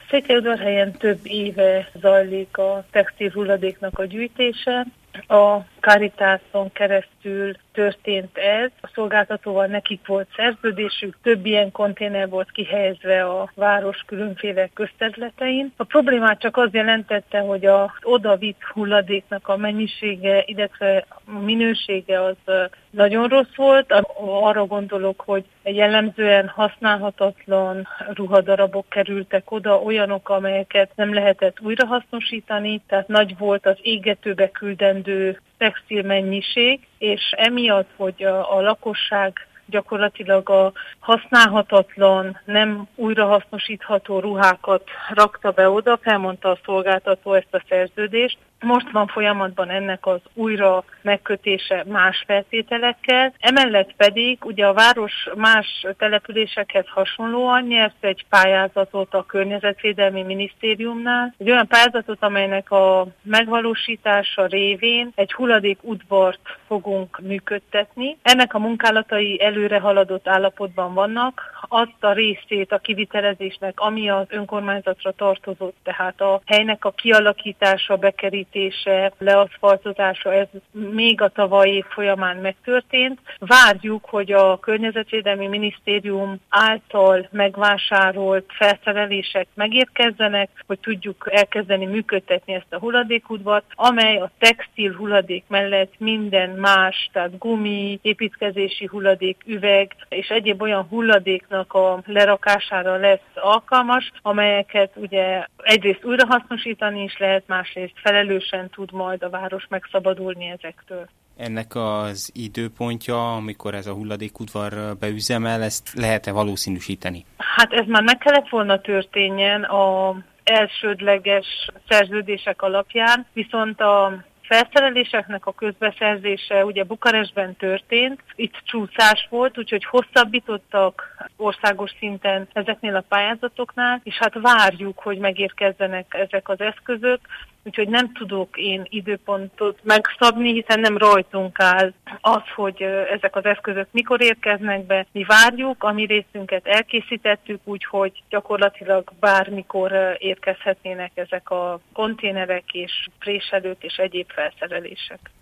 Székelyudvarhelyen több éve zajlik a textil hulladéknak a gyűjtése. A Caritáson keresztül történt ez. A szolgáltatóval nekik volt szerződésük, több ilyen konténer volt kihelyezve a város különféle közterületein. A problémát csak az jelentette, hogy az odavitt hulladéknak a mennyisége, illetve a minősége az nagyon rossz volt. Arra gondolok, hogy jellemzően használhatatlan ruhadarabok kerültek oda, olyanok, amelyeket nem lehetett újrahasznosítani, tehát nagy volt az égetőbe küldendő textil mennyiség, és emiatt, hogy a lakosság gyakorlatilag a használhatatlan, nem újrahasznosítható ruhákat rakta be oda, felmondta a szolgáltató ezt a szerződést. Most van folyamatban ennek az újra megkötése más feltételekkel. Emellett pedig ugye a város más településekhez hasonlóan nyert egy pályázatot a Környezetvédelmi Minisztériumnál. Egy olyan pályázatot, amelynek a megvalósítása révén egy hulladékudvart fogunk működtetni. Ennek a munkálatai előre haladott állapotban vannak. Azt a részét a kivitelezésnek, ami az önkormányzatra tartozott, tehát a helynek a kialakítása, bekerítése, leaszfaltozása, ez még a tavalyi év folyamán megtörtént. Várjuk, hogy a Környezetvédelmi Minisztérium által megvásárolt felszerelések megérkezzenek, hogy tudjuk elkezdeni működtetni ezt a hulladékudvart, amely a textil hulladék mellett minden más, tehát gumi, építkezési hulladék, üveg és egyéb olyan hulladéknak a lerakására lesz alkalmas, amelyeket ugye egyrészt újrahasznosítani is lehet, másrészt felelősen tud majd a város megszabadulni ezektől. Ennek az időpontja, amikor ez a hulladékudvar beüzemel, ezt lehet-e valószínűsíteni? Hát ez már meg kellett volna történjen az elsődleges szerződések alapján, viszont a felszereléseknek a közbeszerzése ugye Bukarestben történt, itt csúszás volt, úgyhogy hosszabbítottak országos szinten ezeknél a pályázatoknál, és hát várjuk, hogy megérkezzenek ezek az eszközök, úgyhogy nem tudok én időpontot megszabni, hiszen nem rajtunk áll az, hogy ezek az eszközök mikor érkeznek be. Mi várjuk, a mi részünket elkészítettük, úgyhogy gyakorlatilag bármikor érkezhetnének ezek a konténerek és préselők és egyéb felszerelések.